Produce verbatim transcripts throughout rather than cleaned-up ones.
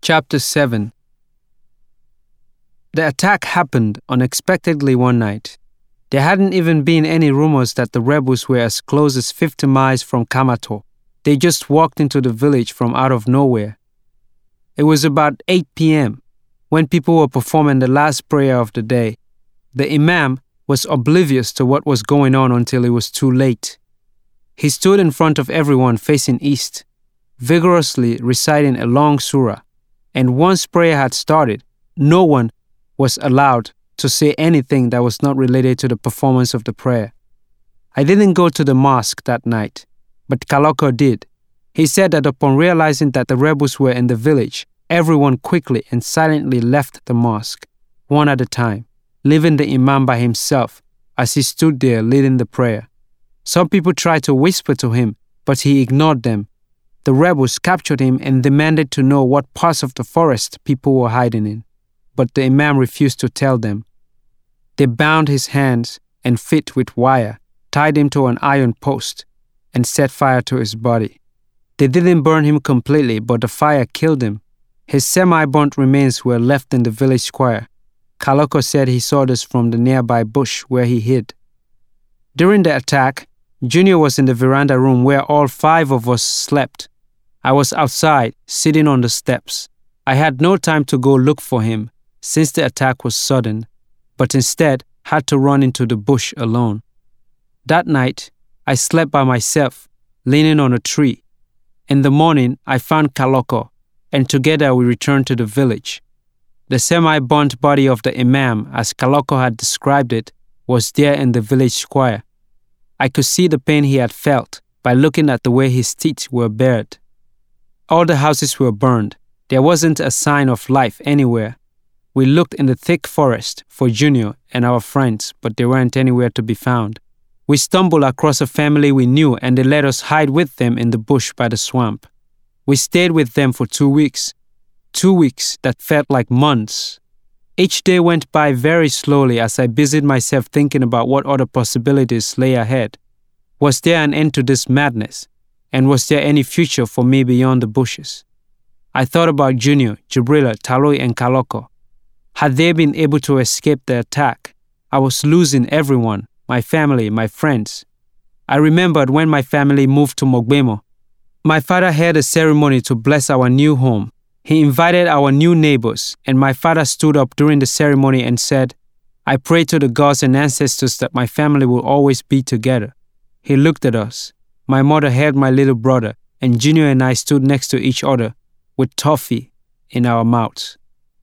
Chapter seven. The attack happened unexpectedly one night. There hadn't even been any rumors that the rebels were as close as fifty miles from Kamato. They just walked into the village from out of nowhere. It was about eight p.m. when people were performing the last prayer of the day. The imam was oblivious to what was going on until it was too late. He stood in front of everyone facing east, vigorously reciting a long surah. And once prayer had started, no one was allowed to say anything that was not related to the performance of the prayer. I didn't go to the mosque that night, but Kaloko did. He said that upon realizing that the rebels were in the village, everyone quickly and silently left the mosque, one at a time, leaving the imam by himself as he stood there leading the prayer. Some people tried to whisper to him, but he ignored them. The rebels captured him and demanded to know what parts of the forest people were hiding in, but the imam refused to tell them. They bound his hands and feet with wire, tied him to an iron post, and set fire to his body. They didn't burn him completely, but the fire killed him. His semi-burnt remains were left in the village square. Kaloko said he saw this from the nearby bush where he hid. During the attack, Junior was in the veranda room where all five of us slept. I was outside, sitting on the steps. I had no time to go look for him, since the attack was sudden, but instead had to run into the bush alone. That night, I slept by myself, leaning on a tree. In the morning, I found Kaloko, and together we returned to the village. The semi-burnt body of the imam, as Kaloko had described it, was there in the village square. I could see the pain he had felt by looking at the way his teeth were bared. All the houses were burned. There wasn't a sign of life anywhere. We looked in the thick forest for Junior and our friends, but they weren't anywhere to be found. We stumbled across a family we knew and they let us hide with them in the bush by the swamp. We stayed with them for two weeks. Two weeks that felt like months. Each day went by very slowly as I busied myself thinking about what other possibilities lay ahead. Was there an end to this madness? And was there any future for me beyond the bushes? I thought about Junior, Jibrila, Taloi, and Kaloko. Had they been able to escape the attack? I was losing everyone, my family, my friends. I remembered when my family moved to Mogbemo. My father held a ceremony to bless our new home. He invited our new neighbors, and my father stood up during the ceremony and said, "I pray to the gods and ancestors that my family will always be together." He looked at us. My mother held my little brother, and Junior and I stood next to each other with toffee in our mouths.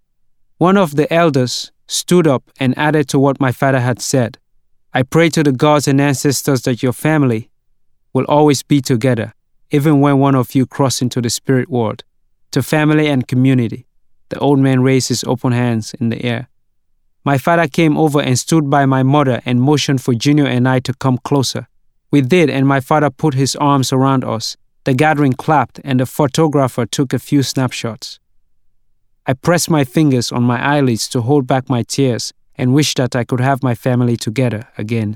One of the elders stood up and added to what my father had said. "I pray to the gods and ancestors that your family will always be together, even when one of you cross into the spirit world. To family and community." The old man raised his open hands in the air. My father came over and stood by my mother and motioned for Junior and I to come closer. We did, and my father put his arms around us. The gathering clapped, and the photographer took a few snapshots. I pressed my fingers on my eyelids to hold back my tears and wished that I could have my family together again.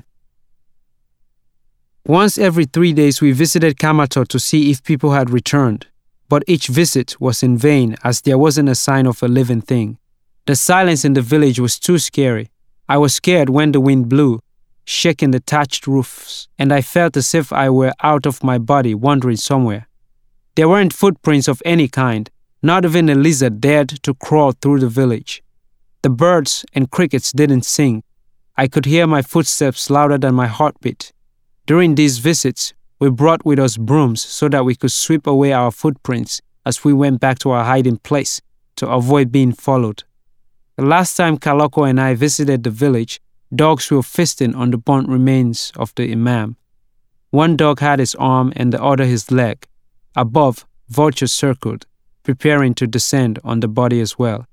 Once every three days, we visited Kamato to see if people had returned, but each visit was in vain as there wasn't a sign of a living thing. The silence in the village was too scary. I was scared when the wind blew, shaking the thatched roofs, and I felt as if I were out of my body wandering somewhere. There weren't footprints of any kind, not even a lizard dared to crawl through the village. The birds and crickets didn't sing. I could hear my footsteps louder than my heartbeat. During these visits, we brought with us brooms so that we could sweep away our footprints as we went back to our hiding place to avoid being followed. The last time Kaloko and I visited the village, dogs were feasting on the burnt remains of the imam. One dog had his arm and the other his leg. Above, vultures circled, preparing to descend on the body as well.